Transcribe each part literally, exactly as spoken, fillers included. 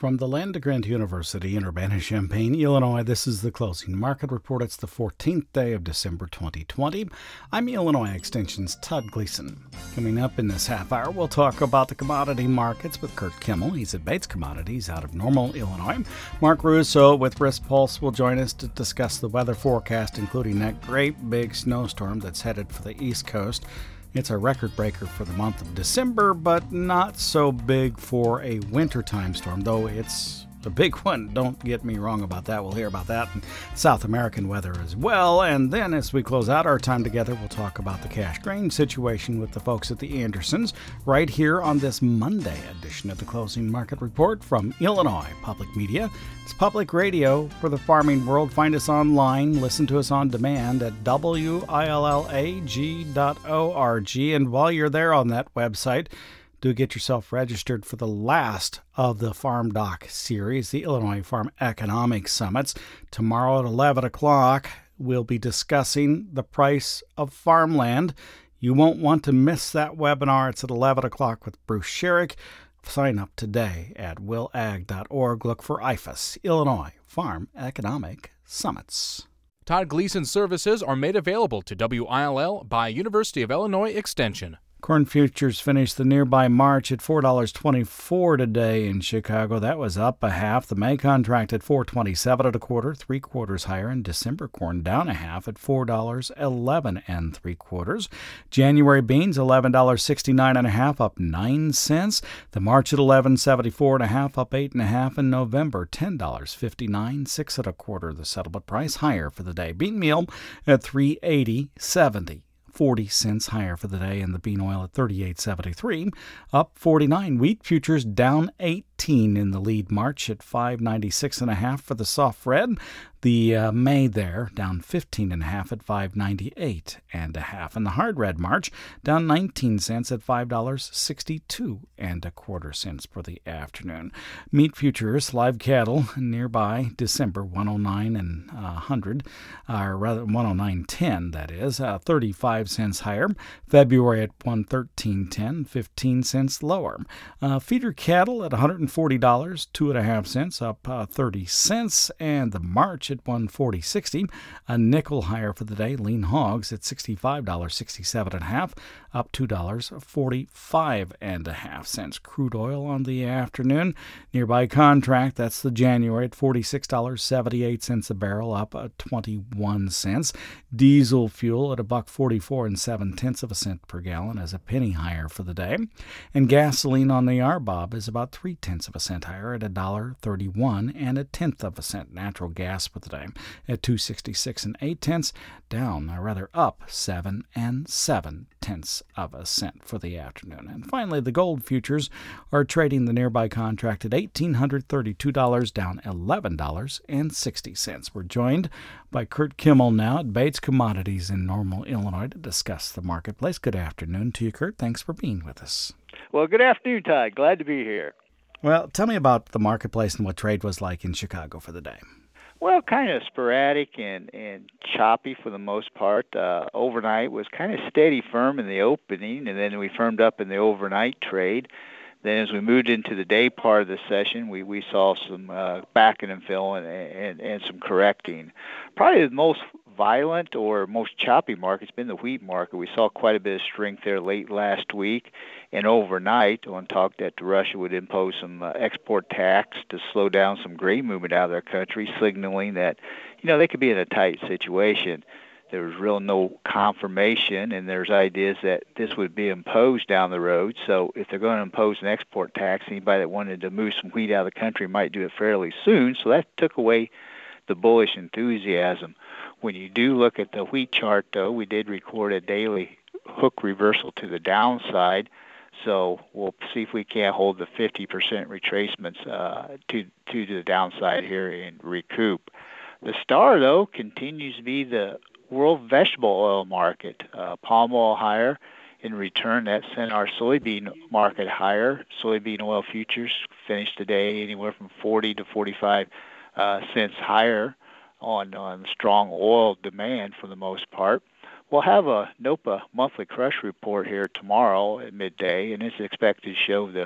From the land grant University in Urbana-Champaign, Illinois, this is the Closing Market Report. It's the fourteenth day of December twenty twenty. I'm Illinois Extension's Todd Gleason. Coming up in this half hour, we'll talk about the commodity markets with Kurt Kimmel. He's at Bates Commodities out of Normal, Illinois. Mark Russo with Risk Pulse will join us to discuss the weather forecast, including that great big snowstorm that's headed for the East Coast. It's a record breaker for the month of December, but not so big for a wintertime storm, though it's a big one. Don't get me wrong about that. We'll hear about that in South American weather as well. And then as we close out our time together, we'll talk about the cash grain situation with the folks at the Andersons right here on this Monday edition of the Closing Market Report from Illinois Public Media. It's public radio for the farming world. Find us online. Listen to us on demand at W I L L A G dot org. And while you're there on that website, do get yourself registered for the last of the Farm Doc series, the Illinois Farm Economic Summits. Tomorrow at eleven o'clock, we'll be discussing the price of farmland. You won't want to miss that webinar. It's at eleven o'clock with Bruce Sherrick. Sign up today at will ag dot org. Look for I F A S, Illinois Farm Economic Summits. Todd Gleason services are made available to W I L L by University of Illinois Extension. Corn futures finished the nearby March at four dollars and twenty-four cents today in Chicago. That was up a half. The May contract at four dollars and twenty-seven cents and a quarter, three quarters higher. And December corn down a half at four dollars and eleven cents and three quarters. January beans eleven dollars and sixty-nine cents and a half, up nine cents. The March at eleven dollars and seventy-four cents and a half, up eight and a half. And November ten dollars and fifty-nine cents, six and a quarter. The settlement price higher for the day. Bean meal at three eighty seventy. forty cents higher for the day, and the bean oil at thirty-eight seventy-three, up forty-nine. Wheat futures down eighteen in the lead March at five ninety-six and a half for the soft red. The uh, May there down fifteen and a half at five ninety-eight and a half, and the hard red March down nineteen cents at five dollars and sixty-two and a quarter cents for the afternoon. Meat futures, live cattle nearby December one oh nine and uh, one hundred, or rather one oh nine ten, that is, uh, thirty-five cents higher. February at one thirteen ten, fifteen cents lower. Uh, feeder cattle at one hundred forty dollars, two and a half cents, up uh, thirty cents, and the March at one forty sixty, a nickel higher for the day. Lean hogs at sixty-five dollars and sixty-seven and a half, up two dollars and forty-five and a half cents. Crude oil on the afternoon, nearby contract, that's the January at forty-six dollars and seventy-eight cents a barrel, up uh, twenty-one cents. Diesel fuel at a buck forty-four and seven tenths of a cent per gallon, as a penny higher for the day. And gasoline on the R B O B is about three tenths of a cent higher at a dollar thirty-one and a tenth of a cent. Natural gas for the day at two sixty-six and eight tenths, down, or rather up seven and seven tenths of a cent for the afternoon. And finally, the gold futures are trading the nearby contract at one thousand eight hundred thirty-two dollars, down eleven dollars and sixty cents. We're joined by Kurt Kimmel now at Bates Commodities in Normal, Illinois, to discuss the marketplace. Good afternoon to you, Kurt. Thanks for being with us. Well, good afternoon, Todd. Glad to be here. Well, tell me about the marketplace and what trade was like in Chicago for the day. Well, kind of sporadic and, and choppy for the most part. Uh, overnight was kind of steady, firm in the opening, and then we firmed up in the overnight trade. Then as we moved into the day part of the session, we, we saw some uh, backing and filling and, and, and some correcting. Probably the most violent or most choppy market's been the wheat market. We saw quite a bit of strength there late last week and overnight on talk that Russia would impose some uh, export tax to slow down some grain movement out of their country, signaling that, you know, they could be in a tight situation. There was real no confirmation, and there's ideas that this would be imposed down the road. So if they're going to impose an export tax, anybody that wanted to move some wheat out of the country might do it fairly soon. So that took away the bullish enthusiasm. When you do look at the wheat chart, though, we did record a daily hook reversal to the downside. So we'll see if we can't hold the fifty percent retracements uh, to, to the downside here and recoup. The star, though, continues to be the world vegetable oil market. Uh, palm oil higher. In return, that sent our soybean market higher. Soybean oil futures finished today anywhere from forty to forty-five uh, cents higher on, on strong oil demand for the most part. We'll have a NOPA monthly crush report here tomorrow at midday, and it's expected to show the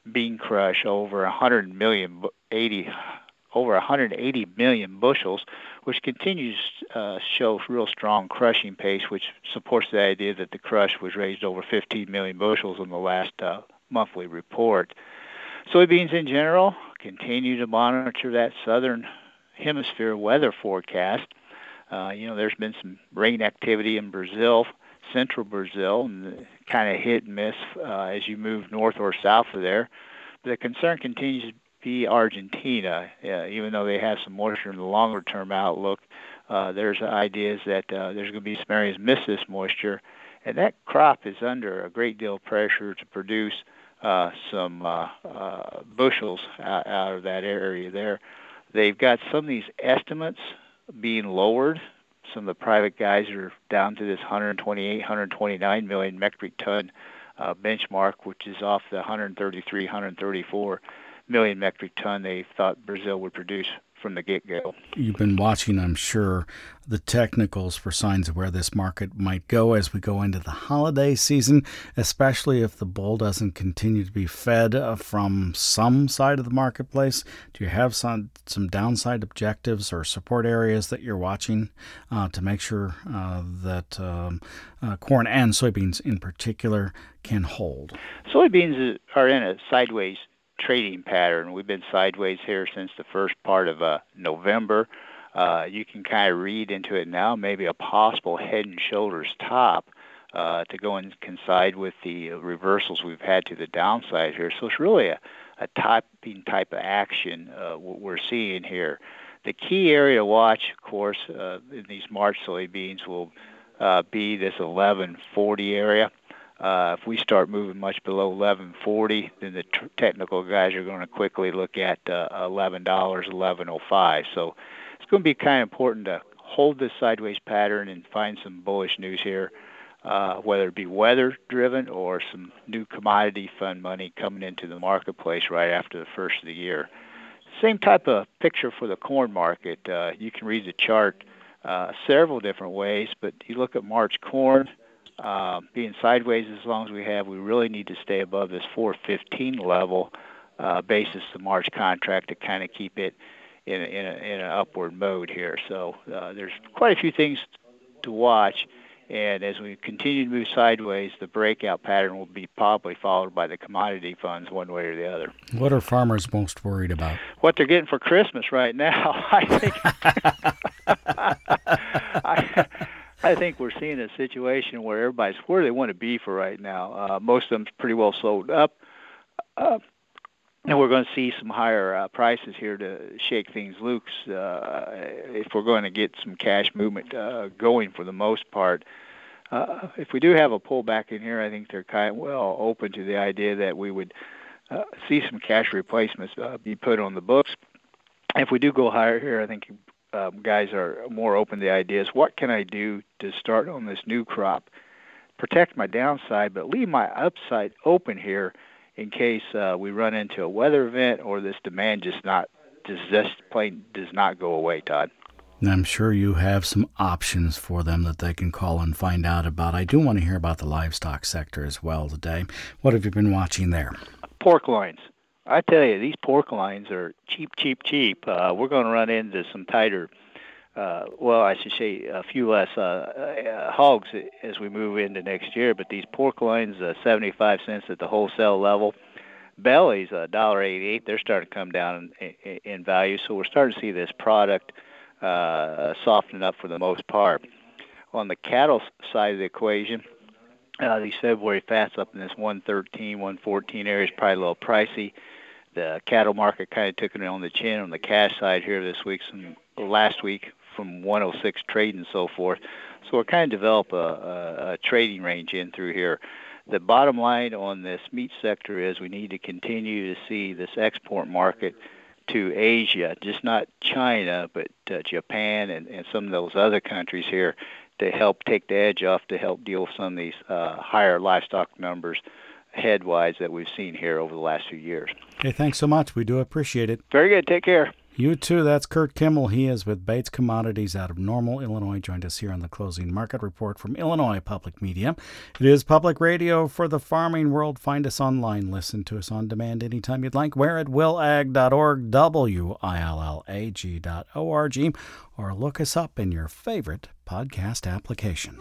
bean crush over one hundred million, eighty, over one hundred eighty million bushels, which continues to uh, show real strong crushing pace, which supports the idea that the crush was raised over fifteen million bushels in the last uh, monthly report. Soybeans in general continue to monitor that southern hemisphere weather forecast. Uh, you know, there's been some rain activity in Brazil, central Brazil, and kind of hit and miss uh, as you move north or south of there. But the concern continues to be Argentina. Uh, even though they have some moisture in the longer-term outlook, uh, there's ideas that uh, there's going to be some areas miss this moisture, and that crop is under a great deal of pressure to produce uh, some uh, uh, bushels out, out of that area there. They've got some of these estimates being lowered. Some of the private guys are down to this one hundred twenty-eight, one hundred twenty-nine million metric ton uh, benchmark, which is off the one hundred thirty-three, one hundred thirty-four million metric ton they thought Brazil would produce from the get-go. You've been watching, I'm sure, the technicals for signs of where this market might go as we go into the holiday season, especially if the bull doesn't continue to be fed uh, from some side of the marketplace. Do you have some, some downside objectives or support areas that you're watching uh, to make sure uh, that um, uh, corn and soybeans in particular can hold? Soybeans are in a sideways trading pattern. We've been sideways here since the first part of uh, November. Uh, you can kind of read into it now, maybe a possible head and shoulders top uh, to go and coincide with the reversals we've had to the downside here. So it's really a, a topping type of action uh, what we're seeing here. The key area to watch, of course, uh, in these March soybeans will uh, be this eleven forty area. Uh, if we start moving much below eleven forty, then the t- technical guys are going to quickly look at uh, eleven dollars, eleven oh five. So it's going to be kind of important to hold this sideways pattern and find some bullish news here, uh, whether it be weather-driven or some new commodity fund money coming into the marketplace right after the first of the year. Same type of picture for the corn market. Uh, you can read the chart uh, several different ways, but you look at March corn, Uh, being sideways as long as we have, we really need to stay above this four fifteen level uh, basis the March contract to kind of keep it in a, in, a, in an upward mode here. So uh, there's quite a few things to watch, and as we continue to move sideways, the breakout pattern will be probably followed by the commodity funds one way or the other. What are farmers most worried about? What they're getting for Christmas right now, I think. I, I think we're seeing a situation where everybody's where they want to be for right now. Uh, most of them's pretty well sold up, uh, and we're going to see some higher uh, prices here to shake things loose uh, if we're going to get some cash movement uh, going for the most part. Uh, if we do have a pullback in here, I think they're kind of well open to the idea that we would uh, see some cash replacements uh, be put on the books. If we do go higher here, I think Um, guys are more open to the ideas. What can I do to start on this new crop? Protect my downside, but leave my upside open here in case uh, we run into a weather event or this demand just not just, just plain does not go away, Todd. I'm sure you have some options for them that they can call and find out about. I do want to hear about the livestock sector as well today. What have you been watching there? Pork lines. I tell you, these pork lines are cheap, cheap, cheap. Uh, we're going to run into some tighter, uh, well, I should say a few less uh, uh, hogs as we move into next year. But these pork lines, uh, seventy-five cents at the wholesale level. Bellies, one dollar eighty-eight. They're starting to come down in, in, in value. So we're starting to see this product uh, soften up for the most part. On the cattle side of the equation, uh, these February fats up in this one thirteen, one fourteen area is probably a little pricey. The cattle market kind of took it on the chin on the cash side here this week, some last week from one oh six trade and so forth. So we're kind of develop a, a, a trading range in through here. The bottom line on this meat sector is we need to continue to see this export market to Asia, just not China, but uh, Japan and, and some of those other countries here to help take the edge off, to help deal with some of these uh, higher livestock numbers headwise that we've seen here over the last few years. Okay, thanks so much. We do appreciate it. Very good. Take care. You too. That's Kurt Kimmel. He is with Bates Commodities out of Normal, Illinois. Joined us here on the Closing Market Report from Illinois Public Media. It is public radio for the farming world. Find us online. Listen to us on demand anytime you'd like. We're at will ag dot org, W I L L A G dot O R G, or look us up in your favorite podcast applications.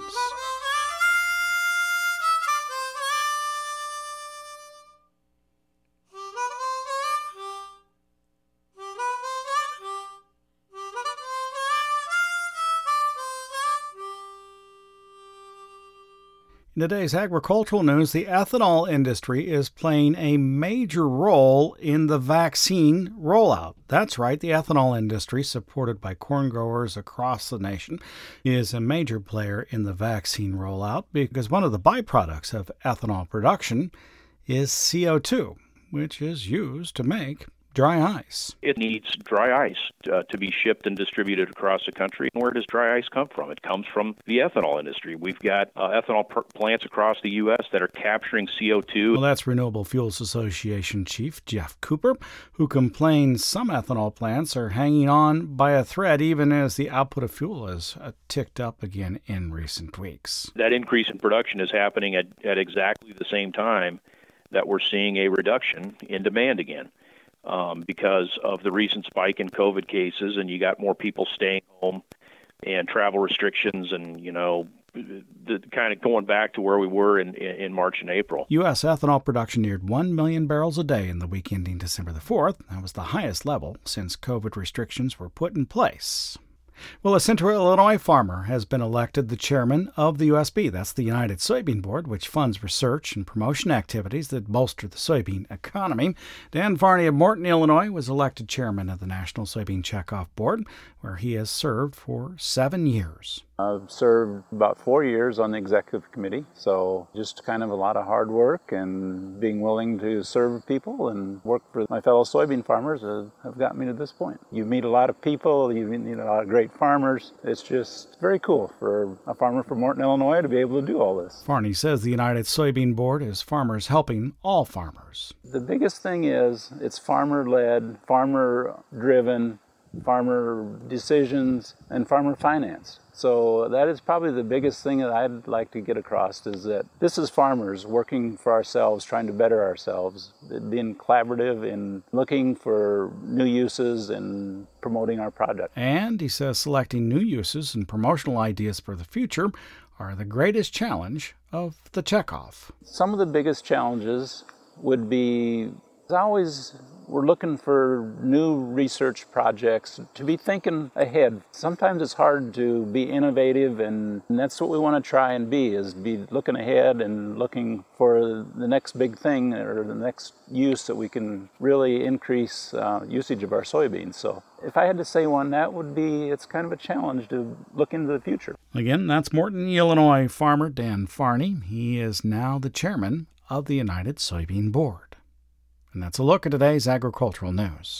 In today's agricultural news, the ethanol industry is playing a major role in the vaccine rollout. That's right, the ethanol industry, supported by corn growers across the nation, is a major player in the vaccine rollout because one of the byproducts of ethanol production is C O two, which is used to make dry ice. It needs dry ice uh, to be shipped and distributed across the country. And where does dry ice come from? It comes from the ethanol industry. We've got uh, ethanol pr- plants across the U S that are capturing C O two. Well, that's Renewable Fuels Association Chief Jeff Cooper, who complains some ethanol plants are hanging on by a thread even as the output of fuel has uh, ticked up again in recent weeks. That increase in production is happening at, at exactly the same time that we're seeing a reduction in demand again. Um, because of the recent spike in COVID cases, and you got more people staying home and travel restrictions and, you know, the kind of going back to where we were in, in March and April. U S ethanol production neared one million barrels a day in the week ending December the fourth. That was the highest level since COVID restrictions were put in place. Well, a Central Illinois farmer has been elected the chairman of the U S B. That's the United Soybean Board, which funds research and promotion activities that bolster the soybean economy. Dan Farney of Morton, Illinois, was elected chairman of the National Soybean Checkoff Board, where he has served for seven years. I've served about four years on the executive committee, so just kind of a lot of hard work and being willing to serve people and work for my fellow soybean farmers have, have got me to this point. You meet a lot of people, you meet a lot of great farmers. It's just very cool for a farmer from Morton, Illinois to be able to do all this. Farney says the United Soybean Board is farmers helping all farmers. The biggest thing is it's farmer-led, farmer-driven, farmer decisions, and farmer finance. So that is probably the biggest thing that I'd like to get across is that this is farmers working for ourselves, trying to better ourselves, being collaborative and looking for new uses and promoting our product. And he says selecting new uses and promotional ideas for the future are the greatest challenge of the checkoff. Some of the biggest challenges would be always we're looking for new research projects, to be thinking ahead. Sometimes it's hard to be innovative, and that's what we want to try and be, is be looking ahead and looking for the next big thing or the next use that we can really increase uh, usage of our soybeans. So if I had to say one, that would be, it's kind of a challenge to look into the future. Again, that's Morton, Illinois farmer Dan Farney. He is now the chairman of the United Soybean Board. And that's a look at today's agricultural news.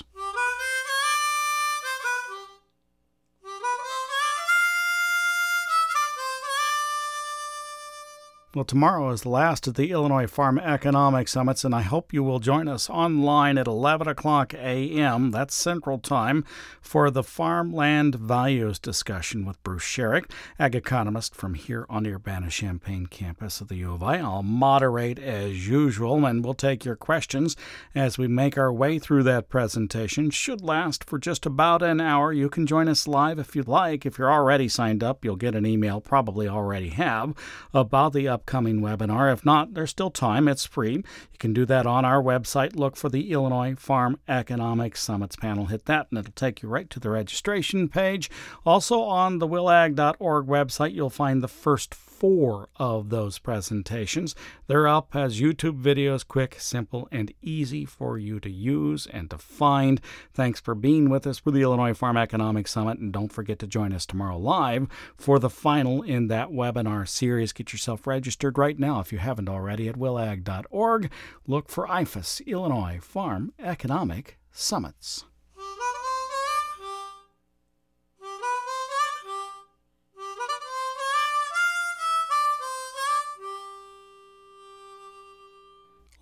Well, tomorrow is the last of the Illinois Farm Economic Summits, and I hope you will join us online at eleven o'clock a.m., that's Central Time, for the Farmland Values discussion with Bruce Sherrick, ag economist from here on the Urbana-Champaign campus of the U of I. I'll moderate as usual, and we'll take your questions as we make our way through that presentation. Should last for just about an hour. You can join us live if you'd like. If you're already signed up, you'll get an email, probably already have, about the upcoming upcoming webinar. If not, there's still time. It's free. You can do that on our website. Look for the Illinois Farm Economic Summits panel. Hit that, and it'll take you right to the registration page. Also, on the will ag dot org website, you'll find the first four of those presentations. They're up as YouTube videos, quick, simple, and easy for you to use and to find. Thanks for being with us for the Illinois Farm Economic Summit, and don't forget to join us tomorrow live for the final in that webinar series. Get yourself registered right now if you haven't already at will ag dot org. Look for I F A S, Illinois Farm Economic Summits.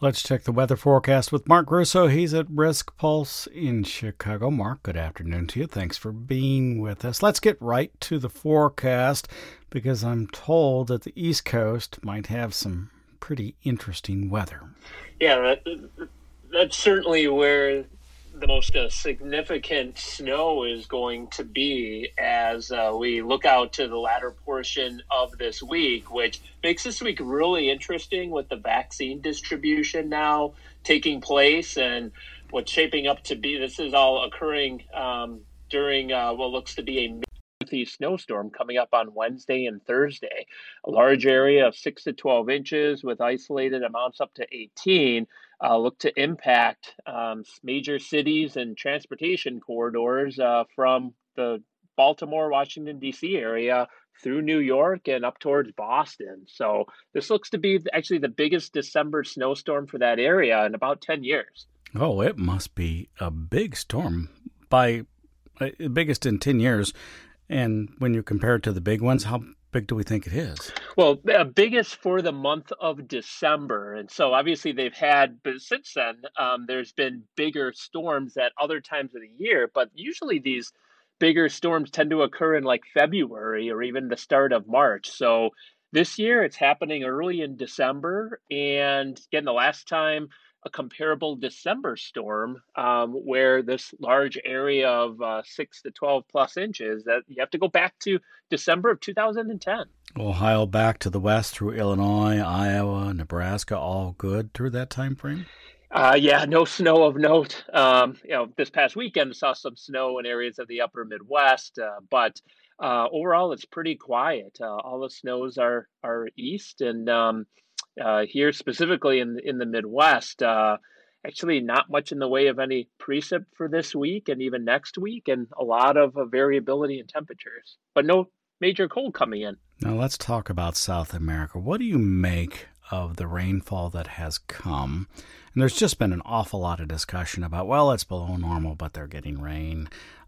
Let's check the weather forecast with Mark Russo. He's at Risk Pulse in Chicago. Mark, good afternoon to you. Thanks for being with us. Let's get right to the forecast because I'm told that the East Coast might have some pretty interesting weather. Yeah, that, that's certainly where the most uh, significant snow is going to be as uh, we look out to the latter portion of this week, which makes this week really interesting with the vaccine distribution now taking place and what's shaping up to be. This is all occurring um, during uh, what looks to be a northeast snowstorm coming up on Wednesday and Thursday. A large area of six to twelve inches with isolated amounts up to eighteen. Uh, look to impact um, major cities and transportation corridors uh, from the Baltimore, Washington, D C area through New York and up towards Boston. So this looks to be actually the biggest December snowstorm for that area in about ten years. Oh, it must be a big storm, by uh, biggest in ten years. And when you compare it to the big ones, how big do we think it is? Well, uh, biggest for the month of December. And so obviously they've had, but since then, um, there's been bigger storms at other times of the year. But usually these bigger storms tend to occur in like February or even the start of March. So this year it's happening early in December. And again, the last time a comparable December storm um, where this large area of uh, six to twelve plus inches, that you have to go back to December of two thousand ten. Ohio back to the west through Illinois, Iowa, Nebraska, all good through that time frame? Uh, yeah, no snow of note. Um, you know, this past weekend saw some snow in areas of the upper Midwest, uh, but uh, overall it's pretty quiet. Uh, all the snows are are east, and um, uh, here specifically in in the Midwest, uh, actually not much in the way of any precip for this week and even next week, and a lot of uh, variability in temperatures, but no major cold coming in. Now let's talk about South America. What do you make of the rainfall that has come? And there's just been an awful lot of discussion about, well, it's below normal, but they're getting rain.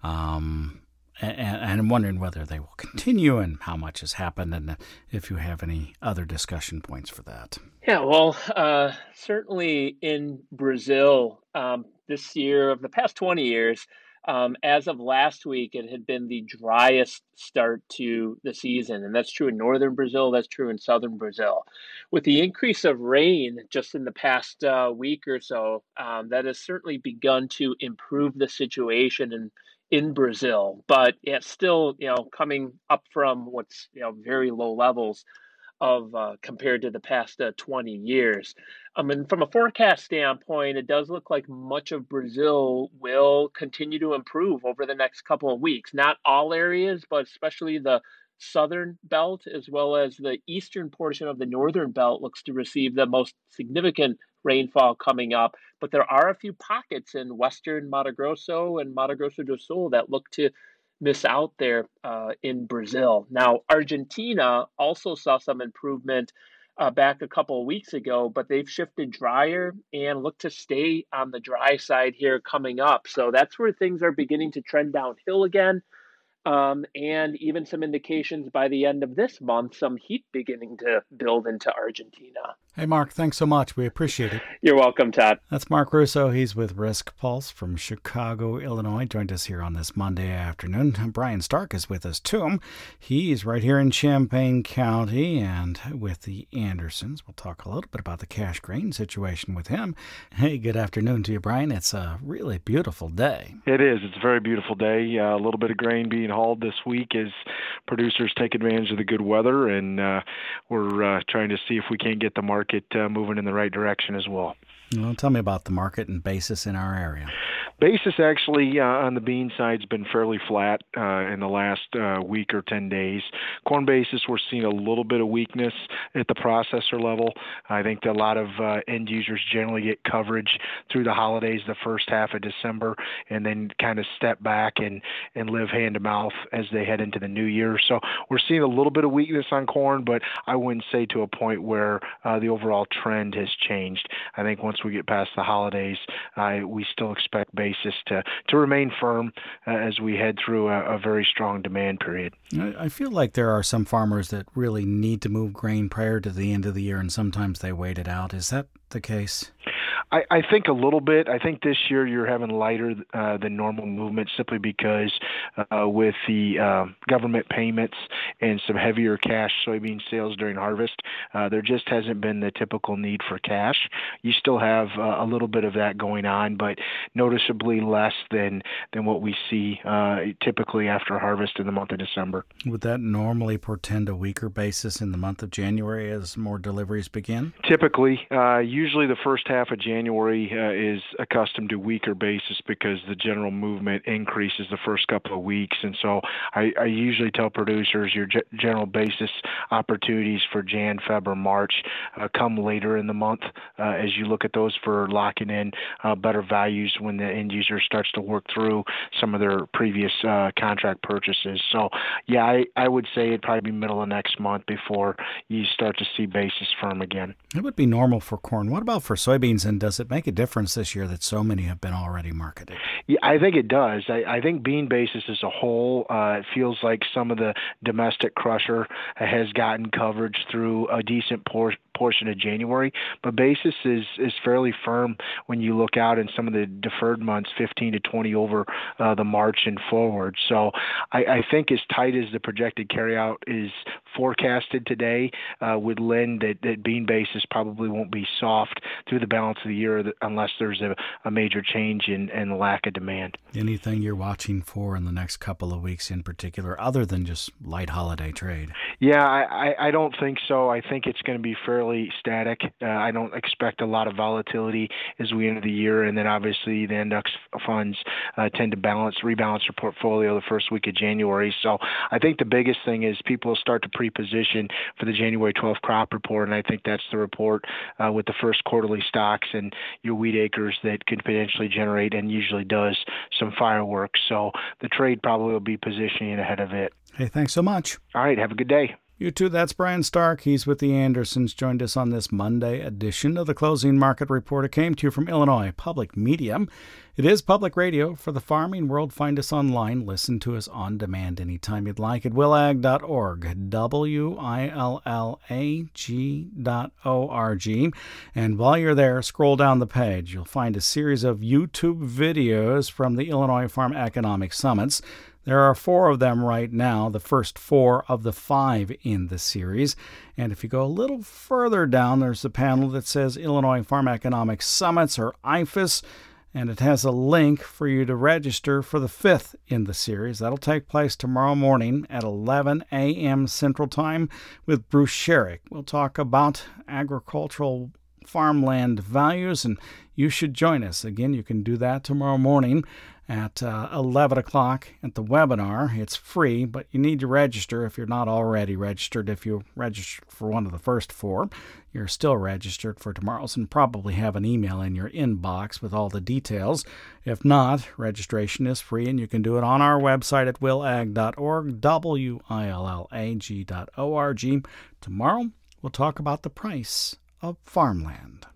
Um, and, and I'm wondering whether they will continue and how much has happened, and if you have any other discussion points for that. Yeah, well, uh, certainly in Brazil um, this year, of the past twenty years, Um, as of last week, it had been the driest start to the season, and that's true in northern Brazil, that's true in southern Brazil. With the increase of rain just in the past uh, week or so, um, that has certainly begun to improve the situation in, in Brazil, but it's still, you know, coming up from what's, you know, very low levels of uh, compared to the past uh, twenty years. I mean, from a forecast standpoint, it does look like much of Brazil will continue to improve over the next couple of weeks. Not all areas, but especially the southern belt as well as the eastern portion of the northern belt looks to receive the most significant rainfall coming up. But there are a few pockets in western Mato Grosso and Mato Grosso do Sul that look to miss out there uh, in Brazil. Now, Argentina also saw some improvement uh, back a couple of weeks ago, but they've shifted drier and look to stay on the dry side here coming up. So that's where things are beginning to trend downhill again. Um, and even some indications by the end of this month, some heat beginning to build into Argentina. Hey, Mark, thanks so much. We appreciate it. You're welcome, Todd. That's Mark Russo. He's with Risk Pulse from Chicago, Illinois. Joined us here on this Monday afternoon. Brian Stark is with us, too. He's right here in Champaign County and with the Andersons. We'll talk a little bit about the cash grain situation with him. Hey, good afternoon to you, Brian. It's a really beautiful day. It is. It's a very beautiful day. Uh, a little bit of grain being hauled this week as producers take advantage of the good weather, and uh, we're uh, trying to see if we can't get the market uh, moving in the right direction as well. Well, tell me about the market and basis in our area. Basis actually uh, on the bean side has been fairly flat uh, in the last uh, week or ten days. Corn basis, we're seeing a little bit of weakness at the processor level. I think that a lot of uh, end users generally get coverage through the holidays, the first half of December, and then kind of step back and, and live hand to mouth as they head into the new year. So we're seeing a little bit of weakness on corn, but I wouldn't say to a point where uh, the overall trend has changed. I think once we get past the holidays, uh, we still expect basis to, to remain firm uh, as we head through a, a very strong demand period. I feel like there are some farmers that really need to move grain prior to the end of the year, and sometimes they wait it out. Is that the case? I, I think a little bit. I think this year you're having lighter uh, than normal movement simply because uh, with the uh, government payments and some heavier cash soybean sales during harvest, uh, there just hasn't been the typical need for cash. You still have uh, a little bit of that going on, but noticeably less than, than what we see uh, typically after harvest in the month of December. Would that normally portend a weaker basis in the month of January as more deliveries begin? Typically, uh, usually the first half of January uh, is accustomed to weaker basis because the general movement increases the first couple of weeks. And so I, I usually tell producers your ge- general basis opportunities for Jan, Feb, or March uh, come later in the month uh, as you look at those for locking in uh, better values when the end user starts to work through some of their previous uh, contract purchases. So, yeah, I, I would say it'd probably be middle of next month before you start to see basis firm again. It would be normal for corn. What about for soybeans, and does it make a difference this year that so many have been already marketed? Yeah, I think it does. I, I think bean basis as a whole, uh, it feels like some of the domestic crusher has gotten coverage through a decent por- portion of January, but basis is, is fairly firm when you look out in some of the deferred months, fifteen to twenty over uh, the March and forward. So I, I think as tight as the projected carryout is forecasted today uh, would lend that, that bean basis probably won't be soft through the balance of the year unless there's a, a major change in, in the lack of demand. Anything you're watching for in the next couple of weeks in particular, other than just light holiday trade? Yeah, I, I, I don't think so. I think it's going to be fairly static. Uh, I don't expect a lot of volatility as we enter the year, and then obviously the index funds uh, tend to balance, rebalance their portfolio the first week of January. So I think the biggest thing is people start to pre-position for the January twelfth crop report, and I think that's the report uh, with the first quarterly stocks and your wheat acres that could potentially generate and usually does some fireworks. So the trade probably will be positioning ahead of it. Hey, thanks so much. All right, have a good day. You too. That's Brian Stark. He's with the Andersons. Joined us on this Monday edition of the Closing Market Report. It came to you from Illinois Public Media. It is public radio for the farming world. Find us online. Listen to us on demand anytime you'd like at will ag dot org, W I L L A G dot O R G. And while you're there, scroll down the page. You'll find a series of YouTube videos from the Illinois Farm Economic Summits. There are four of them right now, the first four of the five in the series. And if you go a little further down, there's a panel that says Illinois Farm Economic Summits, or I F A S, and it has a link for you to register for the fifth in the series. That'll take place tomorrow morning at eleven a.m. Central Time with Bruce Sherrick. We'll talk about agricultural farmland values, and you should join us. Again, you can do that tomorrow morning at uh, eleven o'clock at the webinar. It's free, but you need to register if you're not already registered. If you registered for one of the first four, you're still registered for tomorrow's and probably have an email in your inbox with all the details. If not, registration is free, and you can do it on our website at will ag dot org, W I L L A G dot O R G. Tomorrow, we'll talk about the price of farmland.